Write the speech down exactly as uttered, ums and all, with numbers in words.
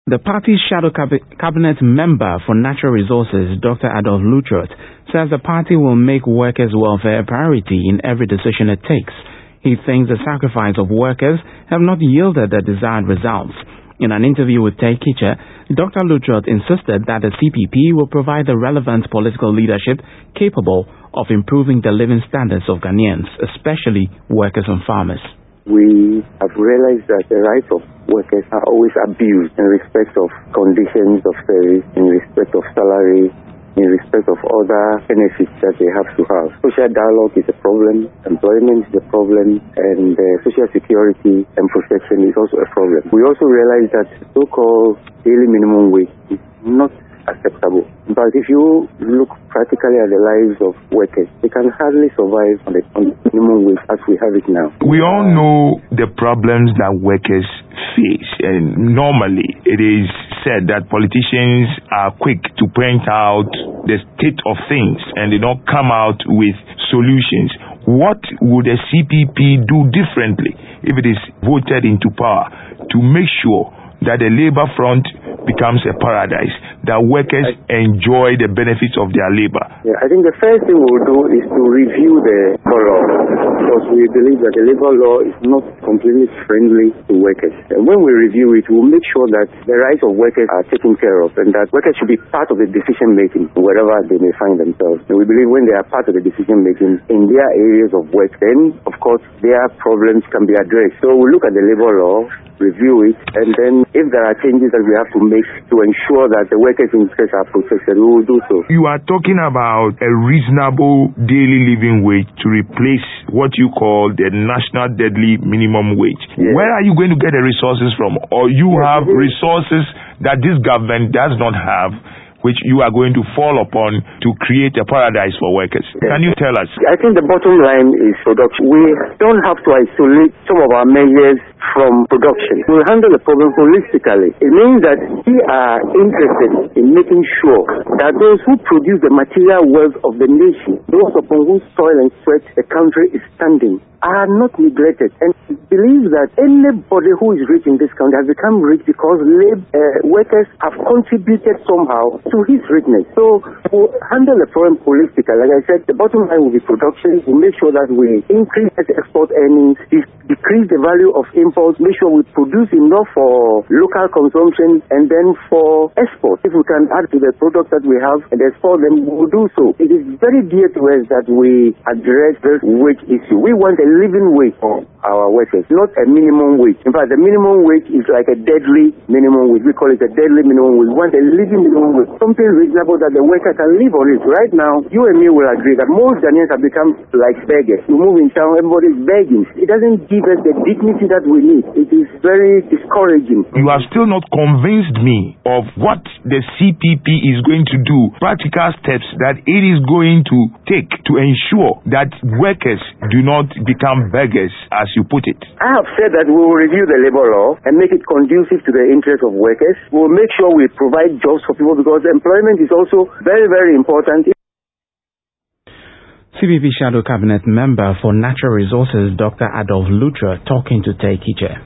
The party's shadow cab- cabinet member for natural resources, Doctor Adolf Luttroth, says the party will make workers' welfare a priority in every decision it takes. He thinks the sacrifice of workers have not yielded the desired results. In an interview with Tay Kitche, Doctor Luttroth insisted that the C P P will provide the relevant political leadership capable of improving the living standards of Ghanaians, especially workers and farmers. We have realized that the rights of workers are always abused in respect of conditions of service, in respect of salary, in respect of other benefits that they have to have. Social dialogue is a problem, employment is a problem, and uh, social security and protection is also a problem. We also realize that so-called daily minimum wage is not acceptable. But if you look practically at the lives of workers, they can hardly survive on the, on the minimum wage as we have it now. We all know the problems that workers face, and normally it is said that politicians are quick to point out the state of things and they don't come out with solutions. What would the C P P do differently if it is voted into power to make sure that the labor front becomes a paradise, that workers enjoy the benefits of their labor? Yeah, I think the first thing we'll do is to review the labor law, because we believe that the labor law is not completely friendly to workers. And when we review it, we'll make sure that the rights of workers are taken care of and that workers should be part of the decision making wherever they may find themselves. And we believe when they are part of the decision making in their areas of work, then of course their problems can be addressed. So we'll look at the labor law, review it, and then if there are changes that we have to make to ensure that the workers' interests are protected, we will do so. You are talking about a reasonable daily living wage to replace what you call the national deadly minimum wage. Yes. Where are you going to get the resources from? Or you yes, have resources that this government does not have, which you are going to fall upon to create a paradise for workers? Yes. Can you tell us? I think the bottom line is production. We don't have to isolate some of our measures from production. We'll handle the problem holistically. It means that we are interested in making sure that those who produce the material wealth of the nation, those upon whose soil and sweat the country is standing, are not neglected. And believe that anybody who is rich in this country has become rich because labor, uh, workers have contributed somehow to his richness. So we'll handle the problem holistically. Like I said, the bottom line will be production. We'll make sure that we increase export earnings, decrease the value of imports, make sure we produce enough for local consumption and then for export. If we can add to the products that we have and export them, we will do so. It is very dear to us that we address this wage issue. We want a living wage for our workers, not a minimum wage. In fact, the minimum wage is like a deadly minimum wage. We call it a deadly minimum wage. We want a living minimum wage, something reasonable that the worker can live on it. Right now, you and me will agree that most Ghanaians have become like beggars. You move in town, everybody is begging. It doesn't give us the dignity that we need. It is very discouraging. You have still not convinced me of what the C P P is going to do, practical steps that it is going to take to ensure that workers do not become beggars, as you put it. I have said that we will review the labor law and make it conducive to the interests of workers. We will make sure we provide jobs for people because employment is also very, very important. C P P Shadow Cabinet Member for Natural Resources, Doctor Adolf Luttroth, talking to Tay Kitche.